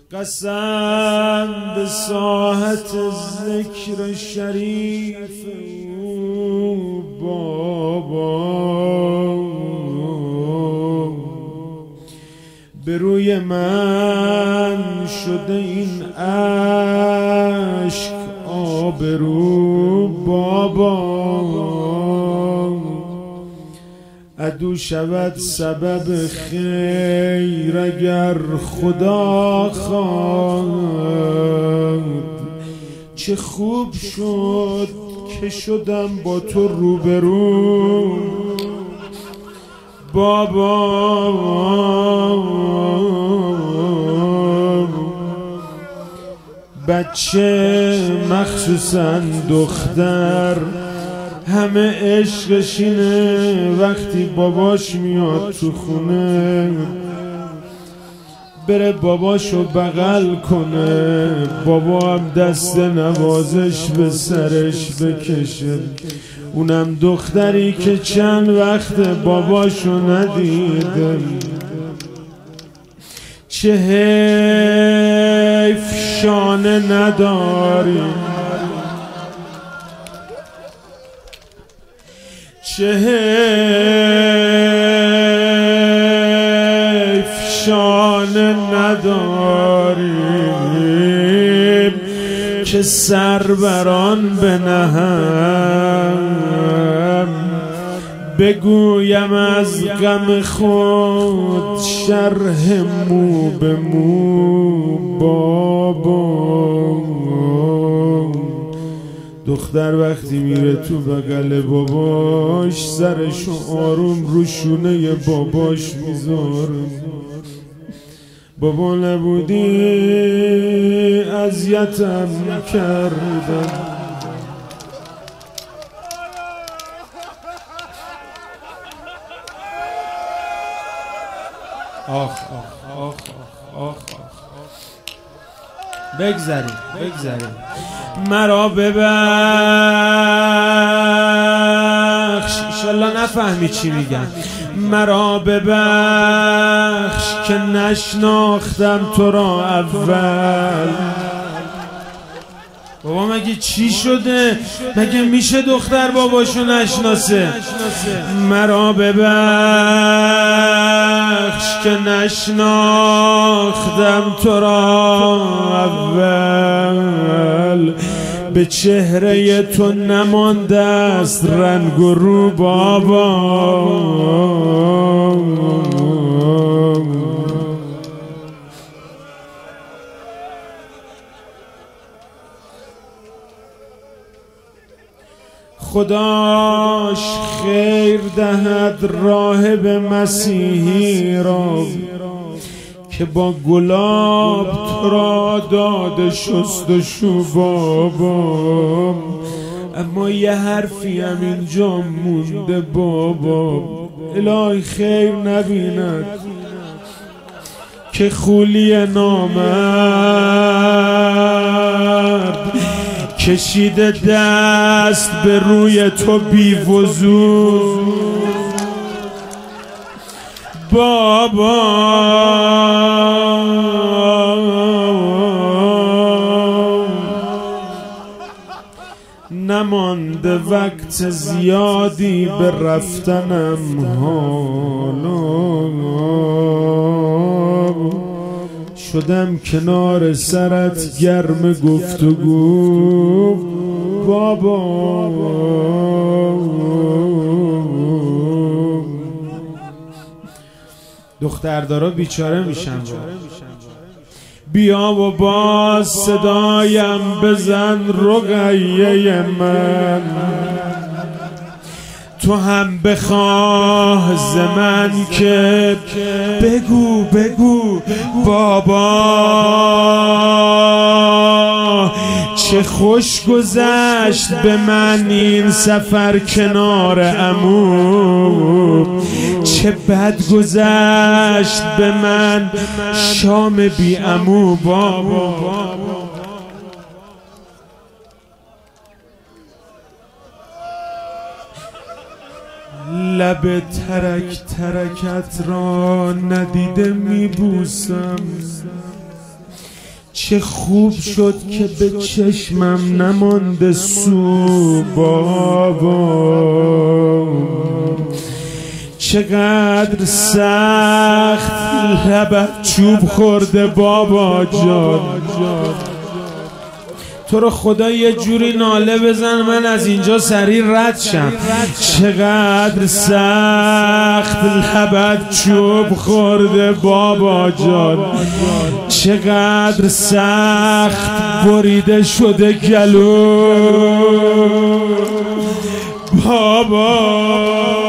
قسم به ساحت ذکر شریف او بابا، به روی من شده این اشک آبرو بابا، عدو شود سبب خیر اگر خدا خواند. چه خوب شد که شدم با تو روبرو بابا، بچه مخصوصا دختر همه عشقش اینه وقتی باباش میاد تو خونه بره باباشو بغل کنه، بابا هم دست نوازش به سرش بکشه. اونم دختری که چند وقت باباشو ندیده. چه حیف شانه نداری، چه حیف شانه نداریم که سر بران بنهم. بگویم از غم خود شرح مو به مو بابا. دختر وقتی میره تو بغل باباش سرشو آروم رو شونه باباش میذاره. بابا نبودی اذیتم کردم. آخ آخ آخ آخ آخ. بگذاریم مرا ببخش، انشالله نفهمی چی میگم. مرا ببخش که نشناختم تو را اول. بابا مگه چی شده؟ مگه میشه دختر باباشو نشناسه؟ مرا ببخش که نشناختم تو را اول. به چهره تو نمانده است رنگ و رو بابا. خداش خیر دهد راهب مسیحی را که با گلاب تو را داده شستشو بابا. اما یه حرفی هم اینجا مونده بابا، الهی خیر نبیند که خولی نامرد کشیده دست به روی تو بی وضو بابا. نمانده وقت زیادی به رفتنم حالا، شدم کنار سرت گرم گفتگو بابا. دختردارا بیچاره میشن. بیا و باز صدایم بزن رقیه من، تو هم بخواه ز من که بگو بگو بابا. چه خوش گذشت به من این سفر کنار عمو، چه بد گذشت به من شام بی عمو بابا. لب ترک ترکت را ندیده میبوسم، چه خوب شد که به چشمم نمانده سو بابا، چقدر سخت لبت چوب خورده بابا جان. تو رو خدا یه جوری ناله بزن من از اینجا سریع رد شم. چقدر سخت لبت چوب خورده بابا جان، چقدر سخت بریده شده گلو بابا.